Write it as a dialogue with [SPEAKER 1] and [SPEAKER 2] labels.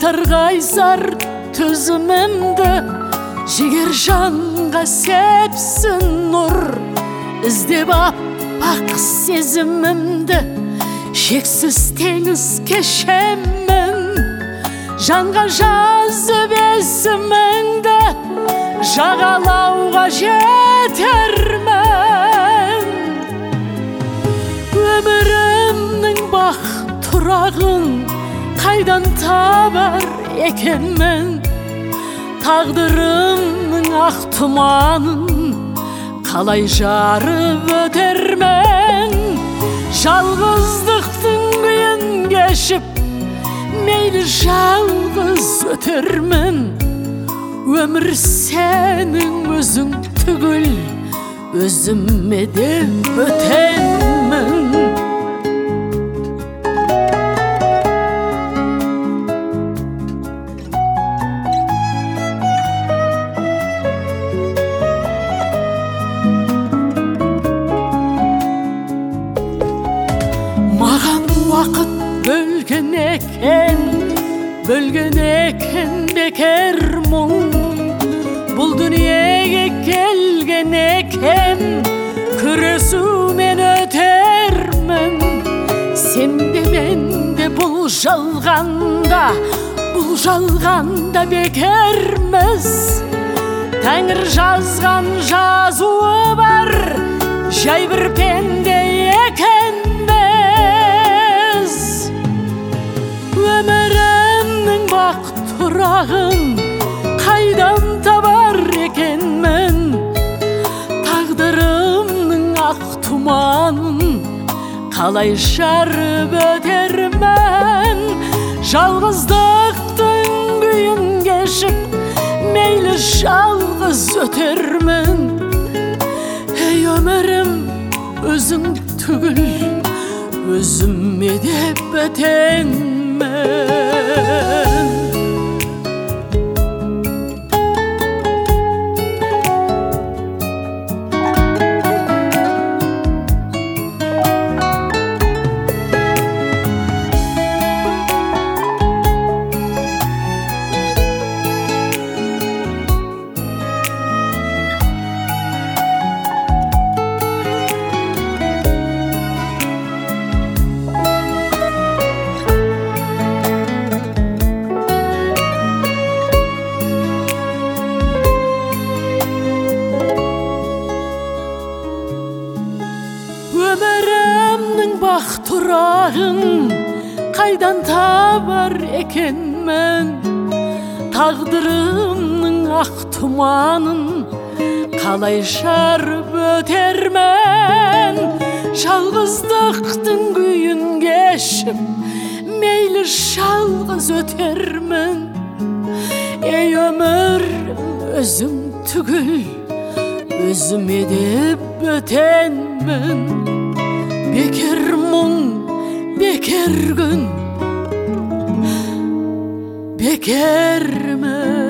[SPEAKER 1] батар қайсар төзімімді, жігер жанға сепсін нұр. Іздеп аппақ сезімімді, шексіз теңіз кешемін. Жанға жазып есіміңді, жағалауға жетермін. Өмірімнің бақ тұрағын қайдан табар екенмін? Тағдырымның ақ тұманын қалай жарып өтермін? Жалғыздықтың күйін кешіп, мейлі жалғыз өтермін. Өмір сенің өзің түгіл, өзіме де бөтенмін. Маған уақыт бөлген екен бекер мұң. Бұл дүниеге келген екен, күресумен өтермін. Сен де мен де бұл жалғанда бекерміз. Тәңір жазған жазуы бар, жай бір пенде екенбіз. Өмірімнің бақ тұрағын қайдан табар екенмін? Тағдырымның ақ тұманын қалай жарып өтермін? Жалғыздықтың күйін кешіп, мейлі жалғыз өтермін. Ей өмірім, өзің түгіл, өзіме де бөтенмін. Өмірімнің бақ тұрағын қайдан табар екенмін? Тағдырымның ақ тұманын қалай жарып өтермін? Жалғыздықтың күйін кешіп, мейлі жалғыз өтермін. Ей өмір, өзің түгіл, өзіме де бөтенмін. Бекер мұң, бекер күн, бекермін.